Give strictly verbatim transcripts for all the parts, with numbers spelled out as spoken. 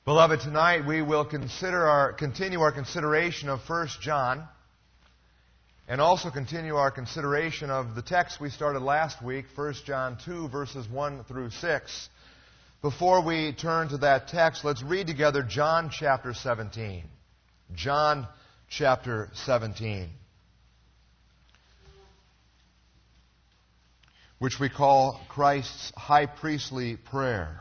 Beloved, tonight we will consider our, continue our consideration of First John and also continue our consideration of the text we started last week, First John two, verses one through six. Before we turn to that text, let's read together John chapter seventeen. John chapter seventeen, which we call Christ's high priestly prayer.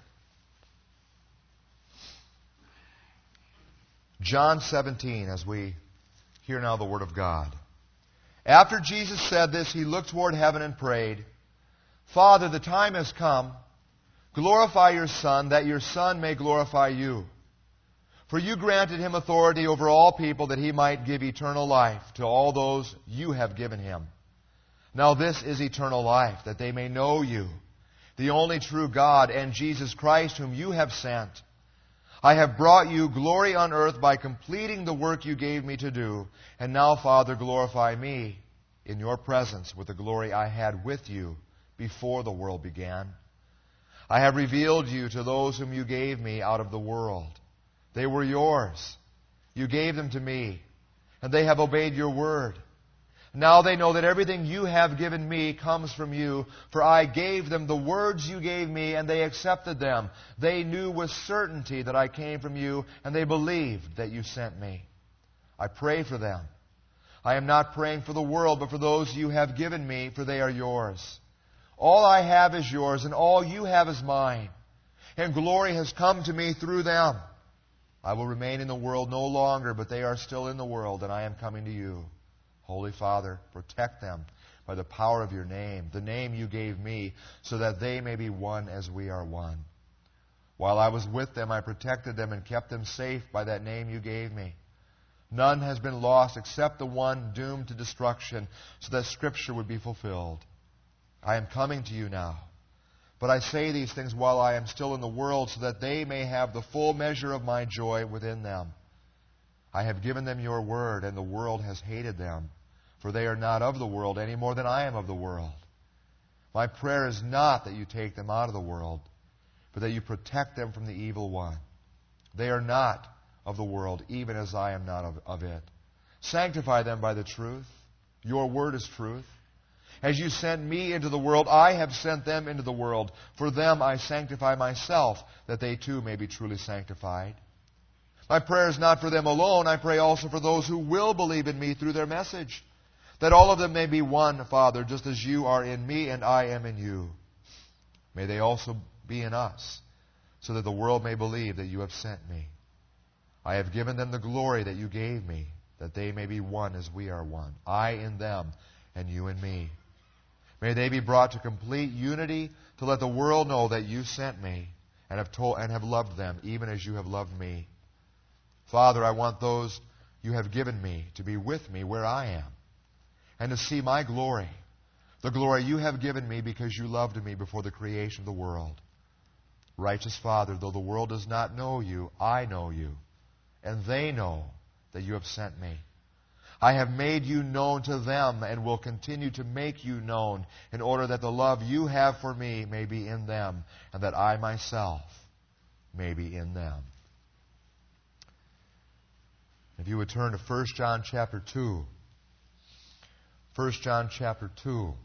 John seventeen, as we hear now the Word of God. After Jesus said this, He looked toward heaven and prayed, Father, the time has come. Glorify your Son, that your Son may glorify you. For you granted Him authority over all people, that He might give eternal life to all those you have given Him. Now this is eternal life, that they may know you, the only true God, and Jesus Christ, whom you have sent. I have brought you glory on earth by completing the work you gave me to do. And now, Father, glorify me in your presence with the glory I had with you before the world began. I have revealed you to those whom you gave me out of the world. They were yours. You gave them to me, and they have obeyed your word. Now they know that everything you have given me comes from you, for I gave them the words you gave me, and they accepted them. They knew with certainty that I came from you, and they believed that you sent me. I pray for them. I am not praying for the world, but for those you have given me, for they are yours. All I have is yours, and all you have is mine. And glory has come to me through them. I will remain in the world no longer, but they are still in the world, and I am coming to you. Holy Father, protect them by the power of your name, the name you gave me, so that they may be one as we are one. While I was with them, I protected them and kept them safe by that name you gave me. None has been lost except the one doomed to destruction, so that Scripture would be fulfilled. I am coming to you now, but I say these things while I am still in the world, so that they may have the full measure of my joy within them. I have given them your word, and the world has hated them, for they are not of the world any more than I am of the world. My prayer is not that you take them out of the world, but that you protect them from the evil one. They are not of the world, even as I am not of, of it. Sanctify them by the truth. Your word is truth. As you sent me into the world, I have sent them into the world. For them I sanctify myself, that they too may be truly sanctified. My prayer is not for them alone. I pray also for those who will believe in me through their message, that all of them may be one, Father, just as you are in me and I am in you. May they also be in us, so that the world may believe that you have sent me. I have given them the glory that you gave me, that they may be one as we are one, I in them and you in me. May they be brought to complete unity, to let the world know that you sent me and have told and have loved them, even as you have loved me. Father, I want those you have given me to be with me where I am, and to see my glory, the glory you have given me because you loved me before the creation of the world. Righteous Father, though the world does not know you, I know you, and they know that you have sent me. I have made you known to them and will continue to make you known, in order that the love you have for me may be in them, and that I myself may be in them. If you would turn to First John chapter two. First John chapter two.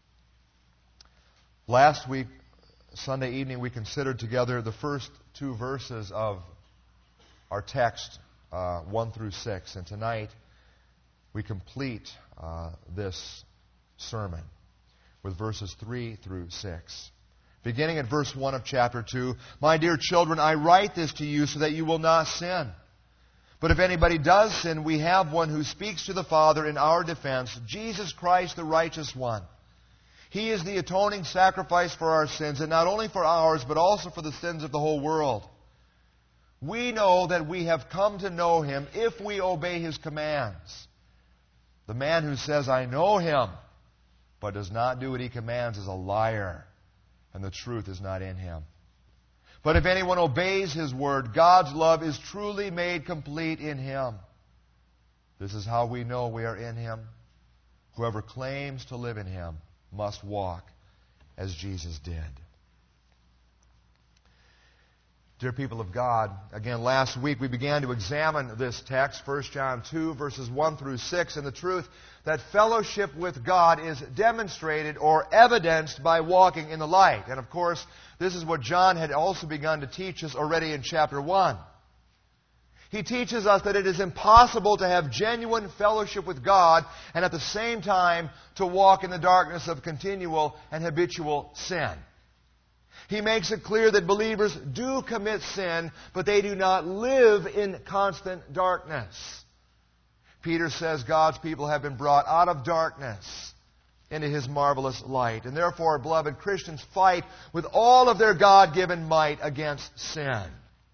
Last week, Sunday evening, we considered together the first two verses of our text, uh, one through six. And tonight, we complete uh, this sermon with verses three through six. Beginning at verse one of chapter two, My dear children, I write this to you so that you will not sin. But if anybody does sin, we have one who speaks to the Father in our defense, Jesus Christ, the righteous one. He is the atoning sacrifice for our sins, and not only for ours, but also for the sins of the whole world. We know that we have come to know Him if we obey His commands. The man who says, I know Him, but does not do what He commands is a liar, and the truth is not in him. But if anyone obeys His word, God's love is truly made complete in him. This is how we know we are in Him. Whoever claims to live in Him must walk as Jesus did. Dear people of God, again, last week we began to examine this text, First John two, verses one through six, and the truth that fellowship with God is demonstrated or evidenced by walking in the light. And of course, this is what John had also begun to teach us already in chapter one. He teaches us that it is impossible to have genuine fellowship with God and at the same time to walk in the darkness of continual and habitual sin. He makes it clear that believers do commit sin, but they do not live in constant darkness. Peter says God's people have been brought out of darkness into His marvelous light. And therefore, beloved, Christians fight with all of their God-given might against sin.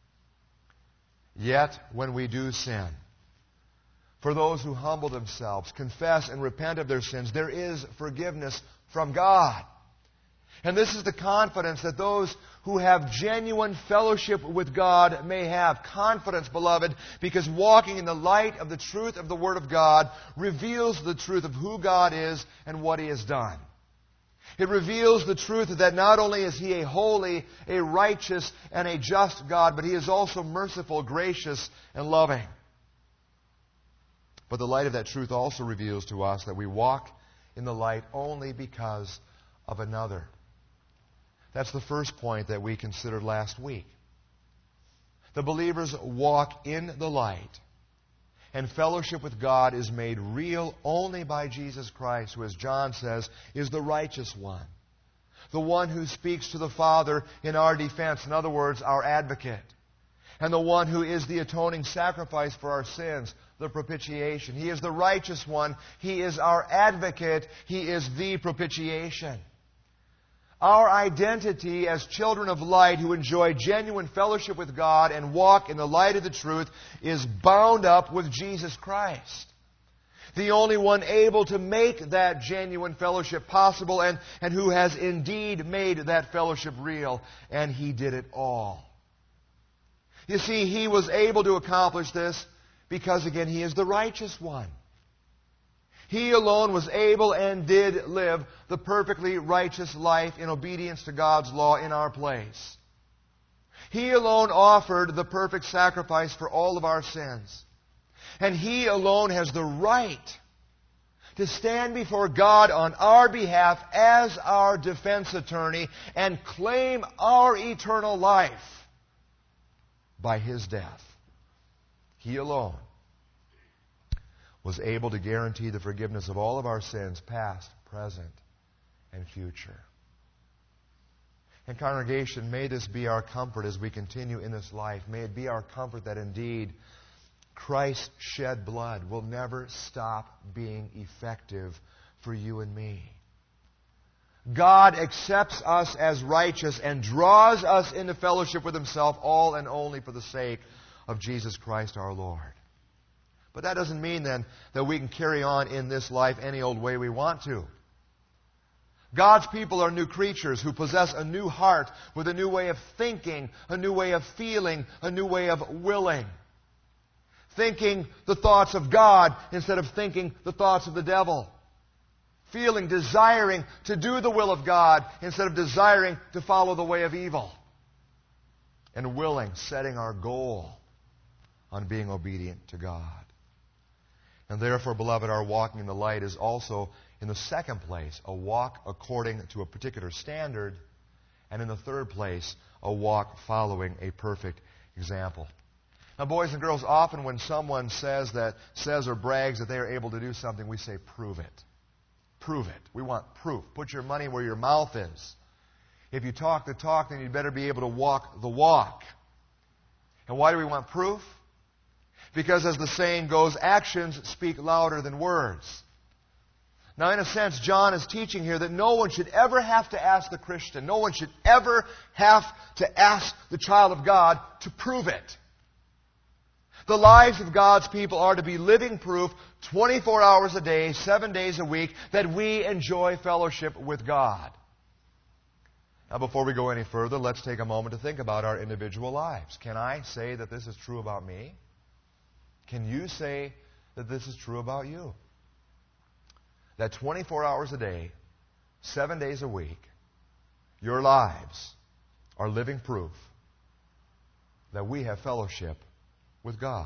Yet, when we do sin, for those who humble themselves, confess and repent of their sins, there is forgiveness from God. And this is the confidence that those who have genuine fellowship with God may have. Confidence, beloved, because walking in the light of the truth of the Word of God reveals the truth of who God is and what He has done. It reveals the truth that not only is He a holy, a righteous, and a just God, but He is also merciful, gracious, and loving. But the light of that truth also reveals to us that we walk in the light only because of another. That's the first point that we considered last week. The believers walk in the light, and fellowship with God is made real only by Jesus Christ, who, as John says, is the righteous one. The one who speaks to the Father in our defense, in other words, our advocate. And the one who is the atoning sacrifice for our sins, the propitiation. He is the righteous one. He is our advocate. He is the propitiation. Our identity as children of light who enjoy genuine fellowship with God and walk in the light of the truth is bound up with Jesus Christ. The only one able to make that genuine fellowship possible and, and who has indeed made that fellowship real. And He did it all. You see, He was able to accomplish this because, again, He is the righteous one. He alone was able and did live the perfectly righteous life in obedience to God's law in our place. He alone offered the perfect sacrifice for all of our sins. And He alone has the right to stand before God on our behalf as our defense attorney and claim our eternal life by His death. He alone was able to guarantee the forgiveness of all of our sins, past, present, and future. And congregation, may this be our comfort as we continue in this life. May it be our comfort that indeed Christ's shed blood will never stop being effective for you and me. God accepts us as righteous and draws us into fellowship with Himself all and only for the sake of Jesus Christ our Lord. But that doesn't mean then that we can carry on in this life any old way we want to. God's people are new creatures who possess a new heart with a new way of thinking, a new way of feeling, a new way of willing. Thinking the thoughts of God instead of thinking the thoughts of the devil. Feeling, desiring to do the will of God instead of desiring to follow the way of evil. And willing, setting our goal on being obedient to God. And therefore, beloved, our walking in the light is also, in the second place, a walk according to a particular standard. And in the third place, a walk following a perfect example. Now, boys and girls, often when someone says that, says or brags that they are able to do something, we say, prove it. Prove it. We want proof. Put your money where your mouth is. If you talk the talk, then you'd better be able to walk the walk. And why do we want proof? Because as the saying goes, actions speak louder than words. Now, in a sense, John is teaching here that no one should ever have to ask the Christian, no one should ever have to ask the child of God to prove it. The lives of God's people are to be living proof twenty-four hours a day, seven days a week, that we enjoy fellowship with God. Now, before we go any further, let's take a moment to think about our individual lives. Can I say that this is true about me? Can you say that this is true about you? That twenty-four hours a day, seven days a week, your lives are living proof that we have fellowship with God.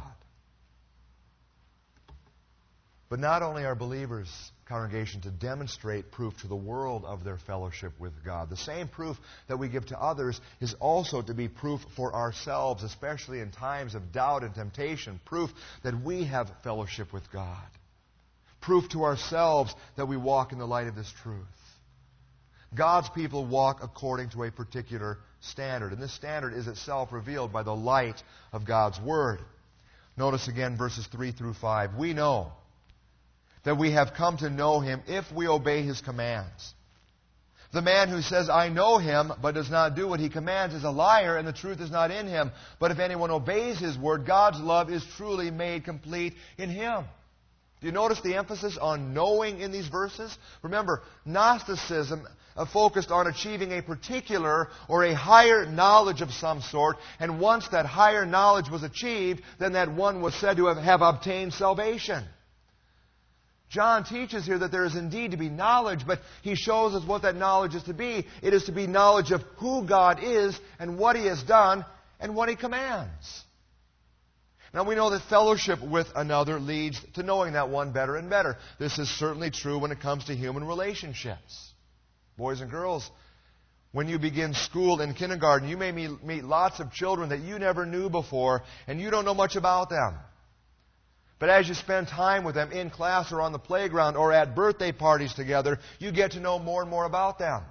But not only are believers, congregation, to demonstrate proof to the world of their fellowship with God, the same proof that we give to others is also to be proof for ourselves, especially in times of doubt and temptation. Proof that we have fellowship with God. Proof to ourselves that we walk in the light of this truth. God's people walk according to a particular standard, and this standard is itself revealed by the light of God's Word. Notice again verses three through five. We know that we have come to know Him if we obey His commands. The man who says, I know Him, but does not do what He commands is a liar, and the truth is not in him. But if anyone obeys His word, God's love is truly made complete in him. Do you notice the emphasis on knowing in these verses? Remember, Gnosticism focused on achieving a particular or a higher knowledge of some sort, and once that higher knowledge was achieved, then that one was said to have, have obtained salvation. John teaches here that there is indeed to be knowledge, but he shows us what that knowledge is to be. It is to be knowledge of who God is and what He has done and what He commands. Now we know that fellowship with another leads to knowing that one better and better. This is certainly true when it comes to human relationships. Boys and girls, when you begin school in kindergarten, you may meet lots of children that you never knew before, and you don't know much about them. But as you spend time with them in class or on the playground or at birthday parties together, you get to know more and more about them.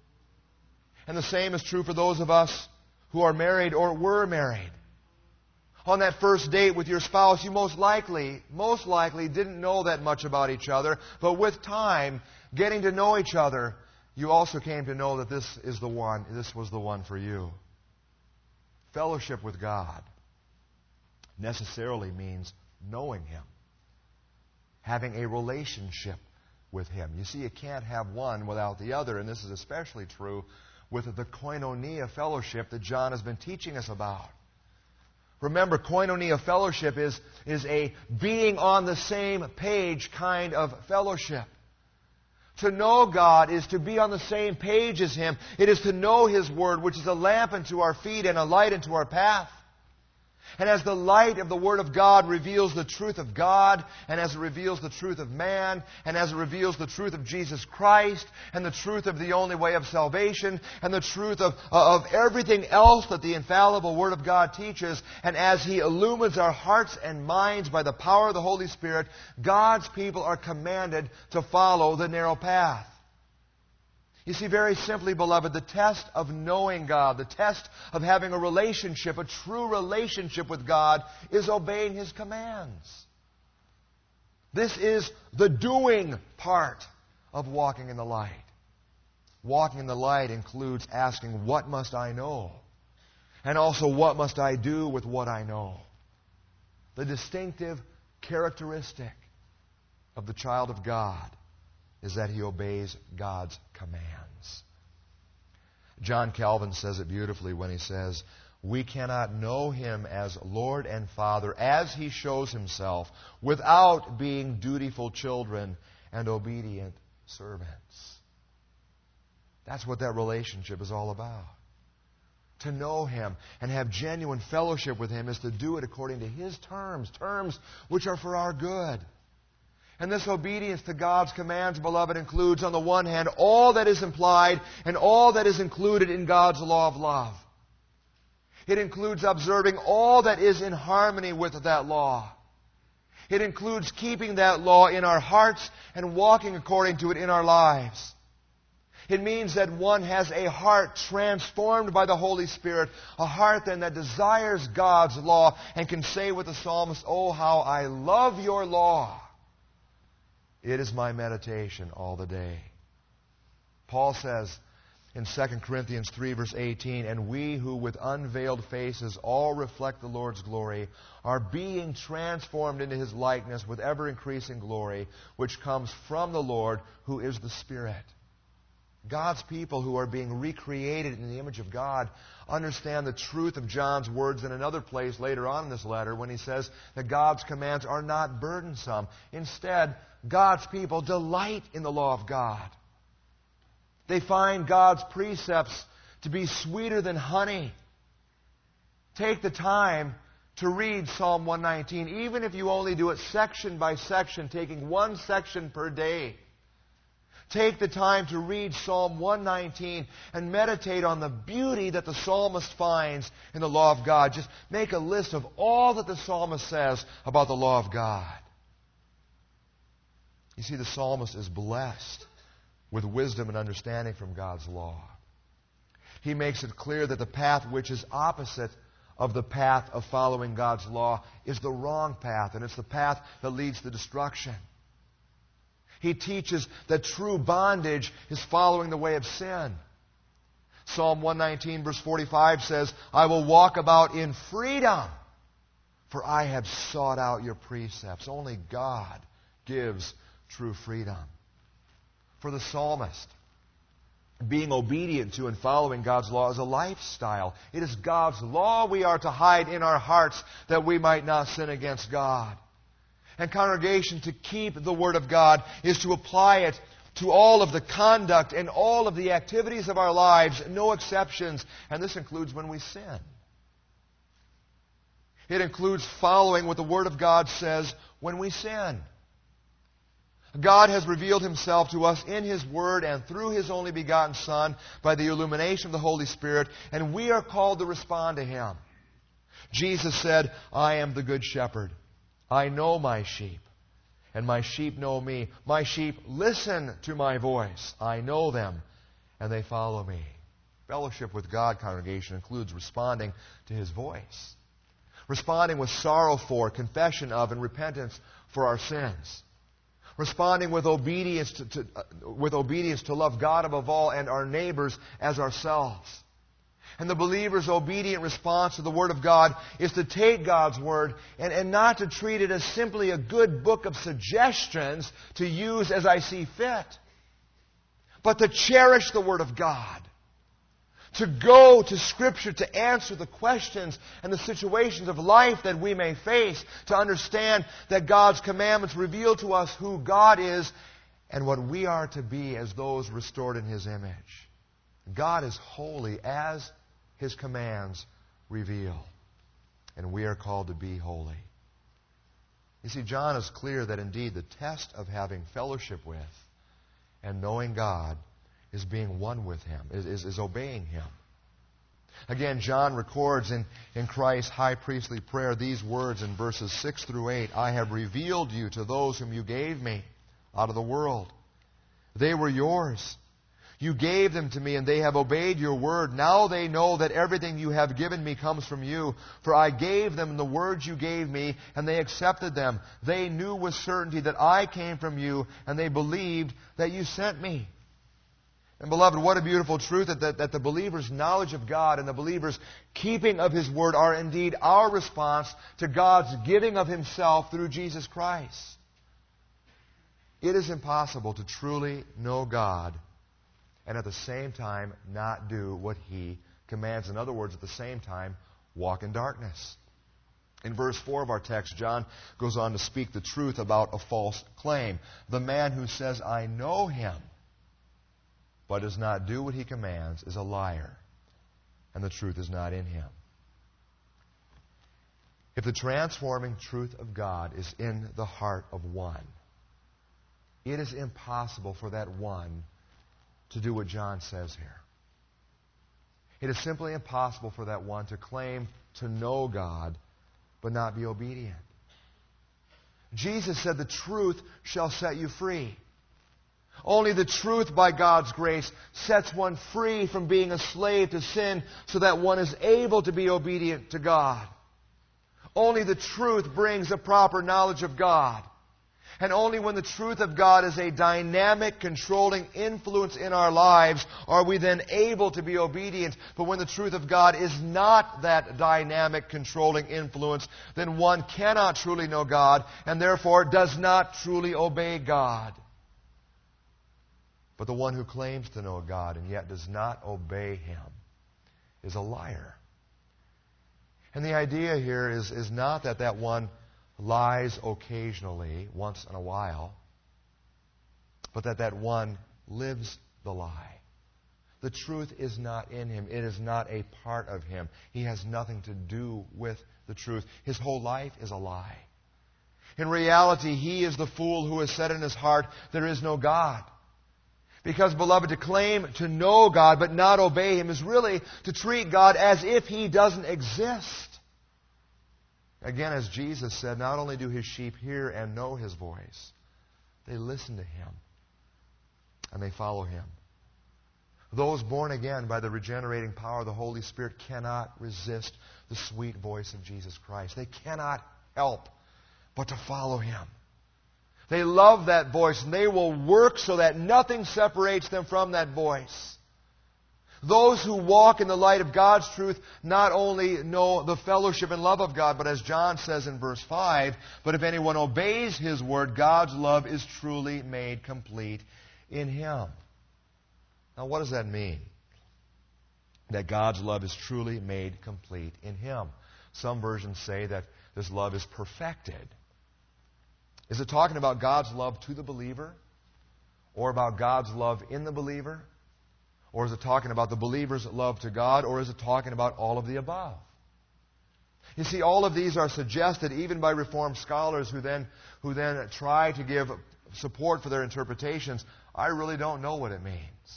And the same is true for those of us who are married or were married. On that first date with your spouse, you most likely, most likely didn't know that much about each other, but with time, getting to know each other, you also came to know that this is the one, this was the one for you. Fellowship with God necessarily means knowing Him, having a relationship with Him. You see, you can't have one without the other, and this is especially true with the koinonia fellowship that John has been teaching us about. Remember, koinonia fellowship is, is a being on the same page kind of fellowship. To know God is to be on the same page as Him. It is to know His Word, which is a lamp unto our feet and a light unto our path. And as the light of the Word of God reveals the truth of God, and as it reveals the truth of man, and as it reveals the truth of Jesus Christ, and the truth of the only way of salvation, and the truth of, of everything else that the infallible Word of God teaches, and as He illumines our hearts and minds by the power of the Holy Spirit, God's people are commanded to follow the narrow path. You see, very simply, beloved, the test of knowing God, the test of having a relationship, a true relationship with God, is obeying His commands. This is the doing part of walking in the light. Walking in the light includes asking, what must I know? And also, what must I do with what I know? The distinctive characteristic of the child of God is that he obeys God's commands. John Calvin says it beautifully when he says, we cannot know Him as Lord and Father as He shows Himself without being dutiful children and obedient servants. That's what that relationship is all about. To know Him and have genuine fellowship with Him is to do it according to His terms, terms which are for our good. And this obedience to God's commands, beloved, includes, on the one hand, all that is implied and all that is included in God's law of love. It includes observing all that is in harmony with that law. It includes keeping that law in our hearts and walking according to it in our lives. It means that one has a heart transformed by the Holy Spirit, a heart then that desires God's law and can say with the psalmist, oh, how I love your law. It is my meditation all the day. Paul says in Second Corinthians three, verse eighteen, and we who with unveiled faces all reflect the Lord's glory are being transformed into His likeness with ever-increasing glory, which comes from the Lord, who is the Spirit. God's people who are being recreated in the image of God understand the truth of John's words in another place later on in this letter when he says that God's commands are not burdensome. Instead, God's people delight in the law of God. They find God's precepts to be sweeter than honey. Take the time to read Psalm one nineteen, even if you only do it section by section, taking one section per day. Take the time to read Psalm one nineteen and meditate on the beauty that the psalmist finds in the law of God. Just make a list of all that the psalmist says about the law of God. You see, the psalmist is blessed with wisdom and understanding from God's law. He makes it clear that the path which is opposite of the path of following God's law is the wrong path, and it's the path that leads to destruction. He teaches that true bondage is following the way of sin. Psalm one nineteen verse forty-five says, I will walk about in freedom, for I have sought out your precepts. Only God gives true freedom. For the psalmist, being obedient to and following God's law is a lifestyle. It is God's law we are to hide in our hearts that we might not sin against God. And congregation, to keep the Word of God is to apply it to all of the conduct and all of the activities of our lives, no exceptions. And this includes when we sin. It includes following what the Word of God says when we sin. God has revealed Himself to us in His Word and through His only begotten Son by the illumination of the Holy Spirit, and we are called to respond to Him. Jesus said, I am the good shepherd. I know my sheep, and my sheep know me. My sheep listen to my voice. I know them, and they follow me. Fellowship with God, congregation, includes responding to His voice. Responding with sorrow for, confession of, and repentance for our sins. Responding with obedience to, to, uh, with obedience to love God above all and our neighbors as ourselves. And the believer's obedient response to the Word of God is to take God's Word and, and not to treat it as simply a good book of suggestions to use as I see fit, but to cherish the Word of God. To go to Scripture to answer the questions and the situations of life that we may face, to understand that God's commandments reveal to us who God is and what we are to be as those restored in His image. God is holy as His commands reveal, and we are called to be holy. You see, John is clear that indeed the test of having fellowship with and knowing God is being one with Him, is, is, is obeying Him. Again, John records in, in Christ's high priestly prayer these words in verses six through eight. I have revealed you to those whom you gave me out of the world. They were yours. You gave them to me, and they have obeyed your word. Now they know that everything you have given me comes from you. For I gave them the words you gave me, and they accepted them. They knew with certainty that I came from you, and they believed that you sent me. And beloved, what a beautiful truth that, that, that the believer's knowledge of God and the believer's keeping of His Word are indeed our response to God's giving of Himself through Jesus Christ. It is impossible to truly know God and at the same time not do what He commands. In other words, at the same time, walk in darkness. In verse four of our text, John goes on to speak the truth about a false claim. The man who says, I know Him, but does not do what He commands is a liar, and the truth is not in him. If the transforming truth of God is in the heart of one, it is impossible for that one to do what John says here. It is simply impossible for that one to claim to know God but not be obedient. Jesus said, the truth shall set you free. Only the truth by God's grace sets one free from being a slave to sin so that one is able to be obedient to God. Only the truth brings a proper knowledge of God. And only when the truth of God is a dynamic, controlling influence in our lives are we then able to be obedient. But when the truth of God is not that dynamic, controlling influence, then one cannot truly know God and therefore does not truly obey God. But the one who claims to know God and yet does not obey Him is a liar. And the idea here is, is not that that one lies occasionally, once in a while, but that that one lives the lie. The truth is not in him. It is not a part of him. He has nothing to do with the truth. His whole life is a lie. In reality, he is the fool who has said in his heart, there is no God. Because, beloved, to claim to know God but not obey him is really to treat God as if he doesn't exist. Again, as Jesus said, not only do his sheep hear and know his voice, they listen to him and they follow him. Those born again by the regenerating power of the Holy Spirit cannot resist the sweet voice of Jesus Christ. They cannot help but to follow him. They love that voice, and they will work so that nothing separates them from that voice. Those who walk in the light of God's truth not only know the fellowship and love of God, but as John says in verse five, but if anyone obeys his word, God's love is truly made complete in him. Now, what does that mean? That God's love is truly made complete in him. Some versions say that this love is perfected. Is it talking about God's love to the believer? Or about God's love in the believer? Or is it talking about the believer's love to God? Or is it talking about all of the above? You see, all of these are suggested even by Reformed scholars who then, who then try to give support for their interpretations. I really don't know what it means.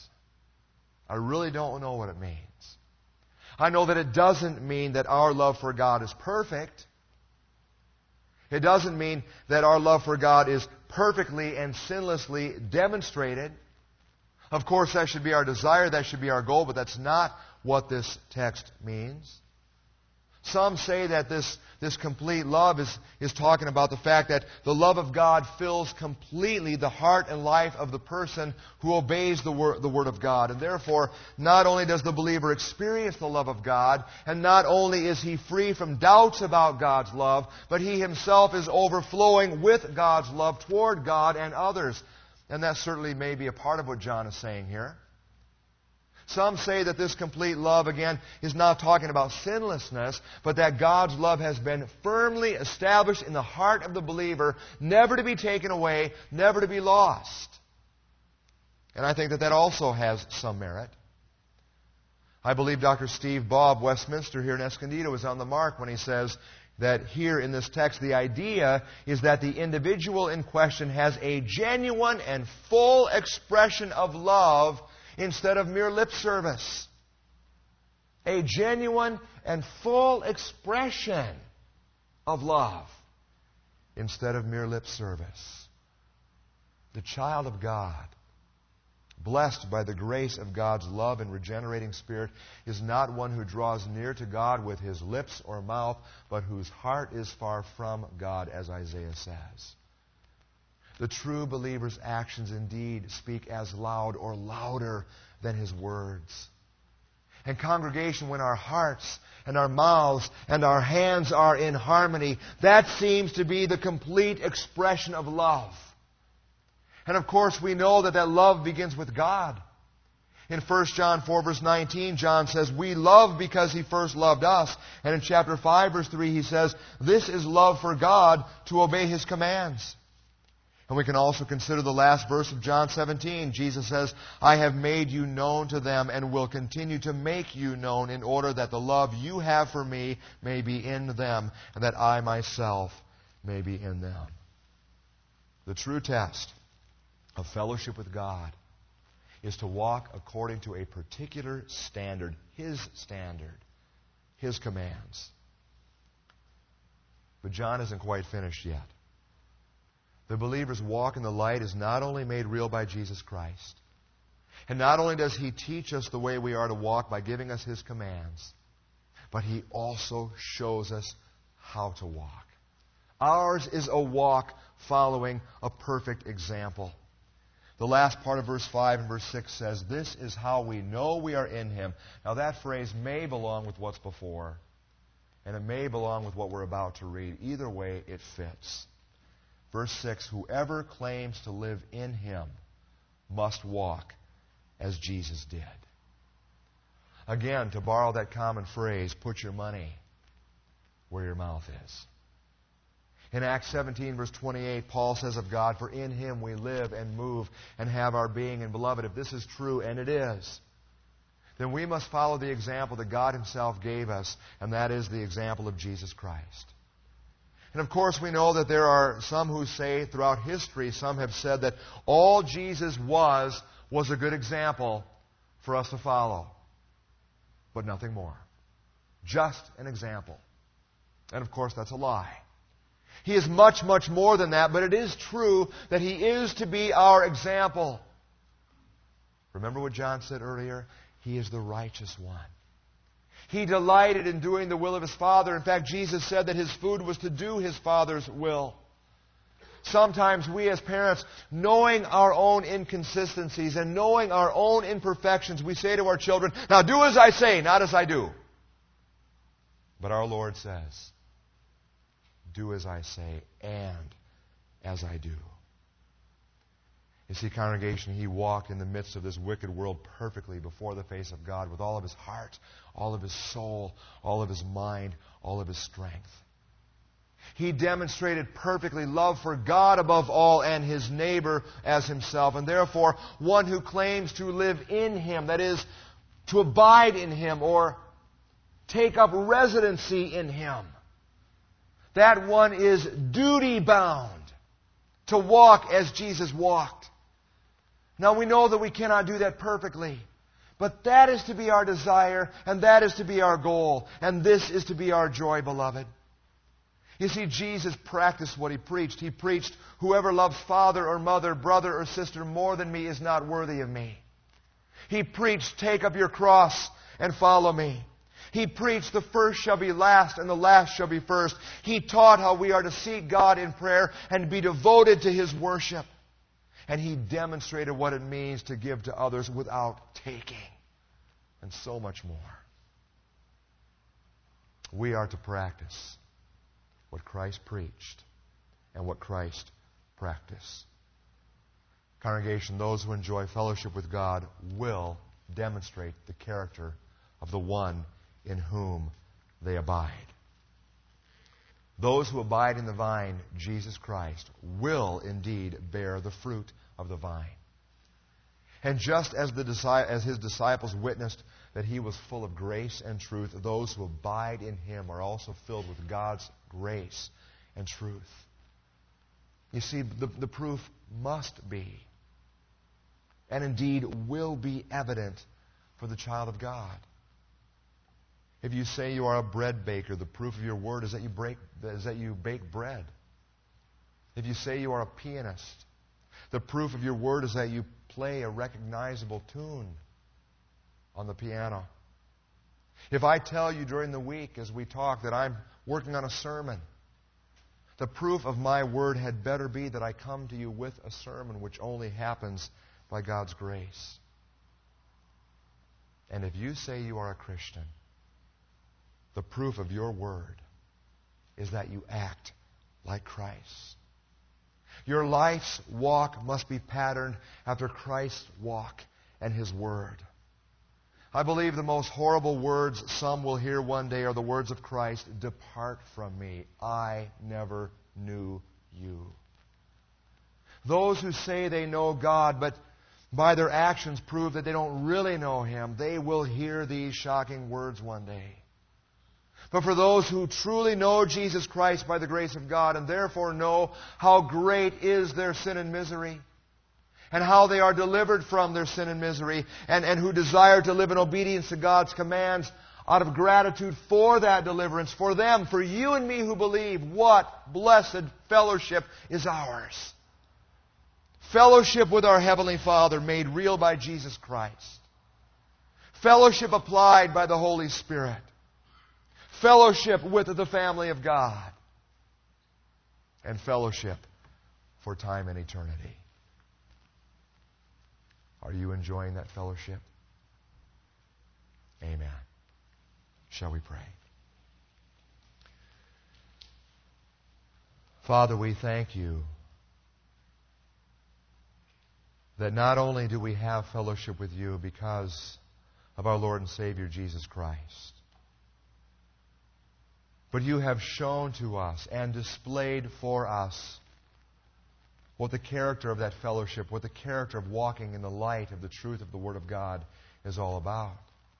I really don't know what it means. I know that it doesn't mean that our love for God is perfect. It doesn't mean that our love for God is perfectly and sinlessly demonstrated. Of course, that should be our desire, that should be our goal, but that's not what this text means. Some say that this, this complete love is, is talking about the fact that the love of God fills completely the heart and life of the person who obeys the word, the Word of God. And therefore, not only does the believer experience the love of God, and not only is he free from doubts about God's love, but he himself is overflowing with God's love toward God and others. And that certainly may be a part of what John is saying here. Some say that this complete love, again, is not talking about sinlessness, but that God's love has been firmly established in the heart of the believer, never to be taken away, never to be lost. And I think that that also has some merit. I believe Doctor Steve Bob, Westminster here in Escondido, is on the mark when he says that here in this text, the idea is that the individual in question has a genuine and full expression of love instead of mere lip service. A genuine and full expression of love instead of mere lip service. The child of God, blessed by the grace of God's love and regenerating Spirit, is not one who draws near to God with his lips or mouth, but whose heart is far from God, as Isaiah says. The true believer's actions indeed speak as loud or louder than his words. And congregation, when our hearts and our mouths and our hands are in harmony, that seems to be the complete expression of love. And of course, we know that that love begins with God. In First John four, verse nineteen, John says, we love because He first loved us. And in chapter five, verse three, he says, this is love for God, to obey His commands. And we can also consider the last verse of John seventeen. Jesus says, I have made you known to them and will continue to make you known in order that the love you have for me may be in them and that I myself may be in them. The true test of fellowship with God is to walk according to a particular standard, His standard, His commands. But John isn't quite finished yet. The believer's walk in the light is not only made real by Jesus Christ, and not only does He teach us the way we are to walk by giving us His commands, but He also shows us how to walk. Ours is a walk following a perfect example. The last part of verse five and verse six says, this is how we know we are in Him. Now that phrase may belong with what's before, and it may belong with what we're about to read. Either way, it fits. Verse six, whoever claims to live in Him must walk as Jesus did. Again, to borrow that common phrase, put your money where your mouth is. In Acts seventeen, verse twenty-eight, Paul says of God, for in Him we live and move and have our being. And beloved, if this is true, and it is, then we must follow the example that God Himself gave us, and that is the example of Jesus Christ. And of course, we know that there are some who say throughout history, some have said that all Jesus was was a good example for us to follow. But nothing more. Just an example. And of course, that's a lie. He is much, much more than that, but it is true that He is to be our example. Remember what John said earlier? He is the righteous one. He delighted in doing the will of His Father. In fact, Jesus said that His food was to do His Father's will. Sometimes we as parents, knowing our own inconsistencies and knowing our own imperfections, we say to our children, now do as I say, not as I do. But our Lord says, do as I say and as I do. You see, congregation, He walked in the midst of this wicked world perfectly before the face of God with all of His heart, all of His soul, all of His mind, all of His strength. He demonstrated perfectly love for God above all and his neighbor as himself. And therefore, one who claims to live in Him, that is, to abide in Him or take up residency in Him, that one is duty-bound to walk as Jesus walked. Now we know that we cannot do that perfectly. But that is to be our desire, and that is to be our goal, and this is to be our joy, beloved. You see, Jesus practiced what He preached. He preached, whoever loves father or mother, brother or sister more than me is not worthy of me. He preached, take up your cross and follow me. He preached, the first shall be last and the last shall be first. He taught how we are to seek God in prayer and be devoted to His worship. And He demonstrated what it means to give to others without taking. And so much more. We are to practice what Christ preached and what Christ practiced. Congregation, those who enjoy fellowship with God will demonstrate the character of the one in whom they abide. Those who abide in the vine, Jesus Christ, will indeed bear the fruit of the vine. And just as, the, as His disciples witnessed that He was full of grace and truth, those who abide in Him are also filled with God's grace and truth. You see, the, the proof must be, and indeed will be evident for the child of God. If you say you are a bread baker, the proof of your word is that you break, is that you bake bread. If you say you are a pianist, the proof of your word is that you play a recognizable tune on the piano. If I tell you during the week as we talk that I'm working on a sermon, the proof of my word had better be that I come to you with a sermon, which only happens by God's grace. And if you say you are a Christian, the proof of your word is that you act like Christ. Your life's walk must be patterned after Christ's walk and His word. I believe the most horrible words some will hear one day are the words of Christ, "Depart from me, I never knew you." Those who say they know God, but by their actions prove that they don't really know Him, they will hear these shocking words one day. But for those who truly know Jesus Christ by the grace of God and therefore know how great is their sin and misery and how they are delivered from their sin and misery and, and who desire to live in obedience to God's commands out of gratitude for that deliverance, for them, for you and me who believe, what blessed fellowship is ours. Fellowship with our Heavenly Father made real by Jesus Christ. Fellowship applied by the Holy Spirit. Fellowship with the family of God. And fellowship for time and eternity. Are you enjoying that fellowship? Amen. Shall we pray? Father, we thank You that not only do we have fellowship with You because of our Lord and Savior Jesus Christ, but You have shown to us and displayed for us what the character of that fellowship, what the character of walking in the light of the truth of the Word of God is all about.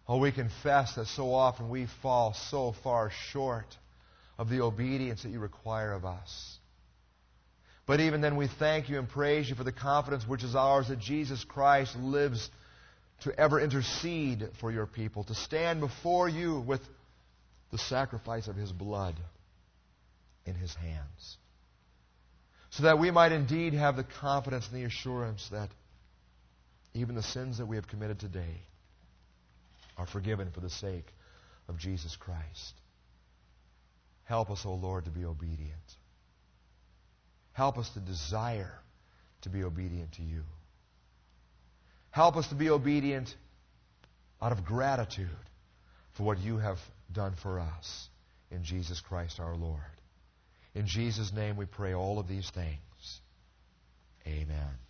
Oh, we confess that so often we fall so far short of the obedience that you require of us. But even then we thank you and praise you for the confidence which is ours that Jesus Christ lives to ever intercede for your people, to stand before you with the sacrifice of His blood in His hands. So that we might indeed have the confidence and the assurance that even the sins that we have committed today are forgiven for the sake of Jesus Christ. Help us, O Lord, to be obedient. Help us to desire to be obedient to you. Help us to be obedient out of gratitude for what you have done for us in Jesus Christ our Lord. In Jesus' name we pray all of these things. Amen.